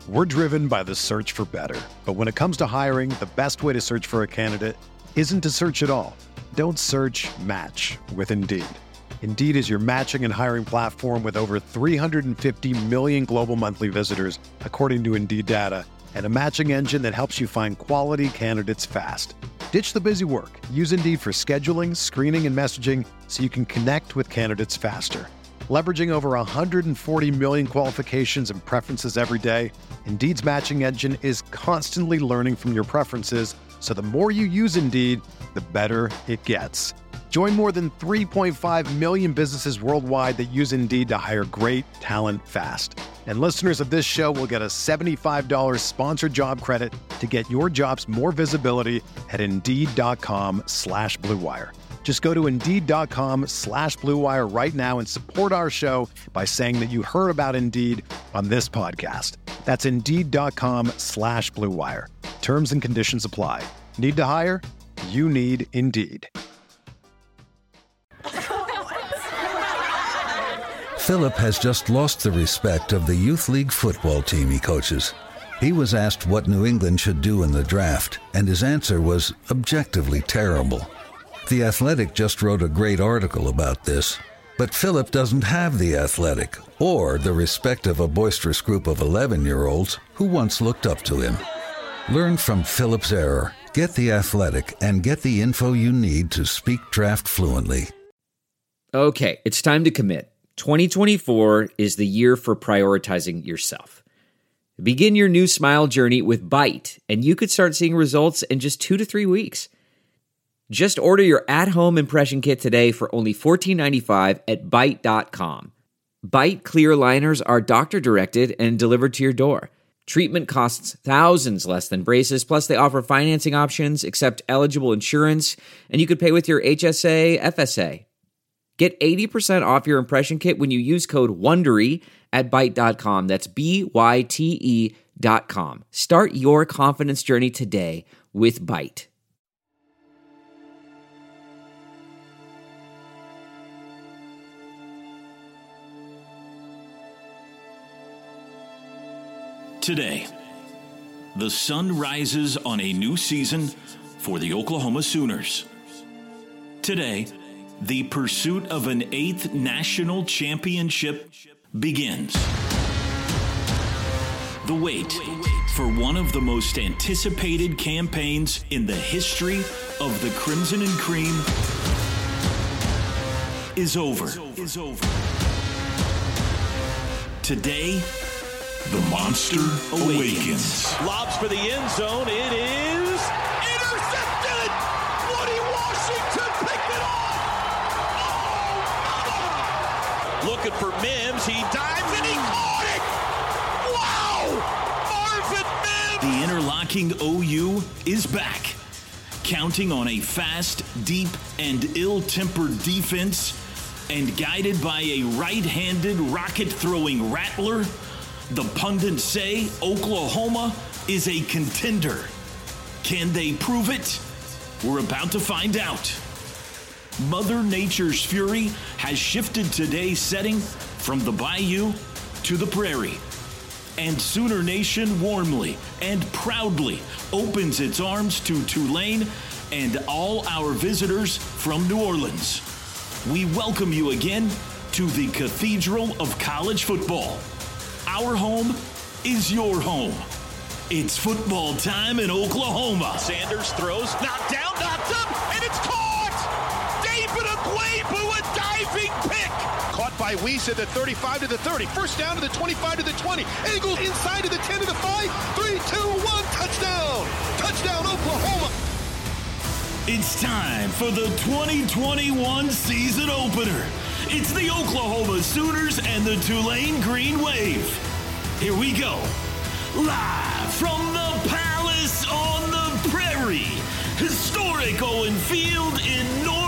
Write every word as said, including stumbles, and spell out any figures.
We're driven by the search for better. But when it comes to hiring, the best way to search for a candidate isn't to search at all. Don't search, match with Indeed. Indeed is your matching and hiring platform with over three hundred fifty million global monthly visitors, according to Indeed data, and a matching engine that helps you find quality candidates fast. Ditch the busy work. Use Indeed for scheduling, screening, and messaging so you can connect with candidates faster. Leveraging over one hundred forty million qualifications and preferences every day, Indeed's matching engine is constantly learning from your preferences, so the more you use Indeed, the better it gets. Join more than three point five million businesses worldwide that use Indeed to hire great talent fast. And listeners of this show will get a seventy-five dollars sponsored job credit to get your jobs more visibility at Indeed.com slash Blue Wire. Just go to Indeed.com slash Blue Wire right now and support our show by saying that you heard about Indeed on this podcast. That's Indeed.com slash Blue Wire. Terms and conditions apply. Need to hire? You need Indeed. Philip has just lost the respect of the youth league football team he coaches. He was asked what New England should do in the draft, and his answer was objectively terrible. The Athletic just wrote a great article about this, but Philip doesn't have The Athletic or the respect of a boisterous group of eleven-year-olds who once looked up to him. Learn from Philip's error, get The Athletic, and get the info you need to speak draft fluently. Okay, it's time to commit. twenty twenty-four is the year for prioritizing yourself. Begin your new smile journey with Byte, and you could start seeing results in just two to three weeks. Just order your at-home impression kit today for only fourteen ninety-five at Byte dot com. Byte clear liners are doctor-directed and delivered to your door. Treatment costs thousands less than braces, plus they offer financing options, accept eligible insurance, and you could pay with your H S A, F S A. Get eighty percent off your impression kit when you use code WONDERY at Byte dot com. That's B Y T E dot com. Start your confidence journey today with Byte. Today, the sun rises on a new season for the Oklahoma Sooners. Today, the pursuit of an eighth national championship begins. The wait for one of the most anticipated campaigns in the history of the Crimson and Cream is over. Is over. Today, the monster awakens. Lobs for the end zone. It is intercepted. Woody Washington picked it off. Oh, looking for Mims. He dives and he caught it. Wow. Marvin Mims. The interlocking O U is back, counting on a fast, deep, and ill-tempered defense, and guided by a right-handed rocket-throwing rattler. The pundits say Oklahoma is a contender. Can they prove it? We're about to find out. Mother Nature's fury has shifted today's setting from the bayou to the prairie. And Sooner Nation warmly and proudly opens its arms to Tulane and all our visitors from New Orleans. We welcome you again to the Cathedral of College Football. Our home is your home. It's football time in Oklahoma. Sanders throws, knocked down, knocked up, and it's caught! David Ugwoegbu, a diving pick! Caught by Weiss at the thirty-five to the thirty. First down to the twenty-five to the twenty. Eagles inside to the ten to the five. Three, two, one, touchdown! Touchdown, Oklahoma! It's time for the twenty twenty-one season opener. It's the Oklahoma Sooners and the Tulane Green Wave. Here we go. Live from the Palace on the Prairie, historic Owen Field in North